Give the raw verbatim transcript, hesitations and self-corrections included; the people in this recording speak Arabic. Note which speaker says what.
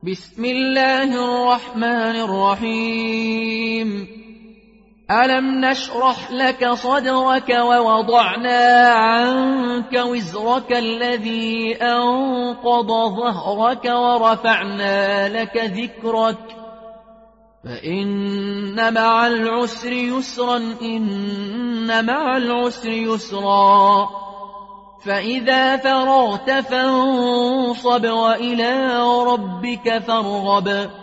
Speaker 1: بسم الله الرحمن الرحيم. ألم نشرح لك صدرك ووضعنا عنك وزرك الذي أنقض ظهرك ورفعنا لك ذكرك فإن مع العسر يسرا إن مع العسر يسرا فإذا فرغت فانصب وإلى ربك فارغب